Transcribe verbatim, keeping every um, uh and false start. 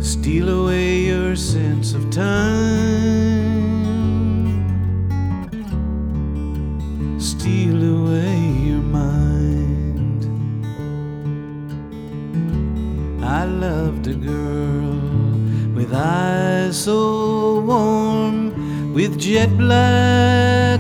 steal away your sense of time, steal away your mind. I loved a girl with eyes so warm, with jet black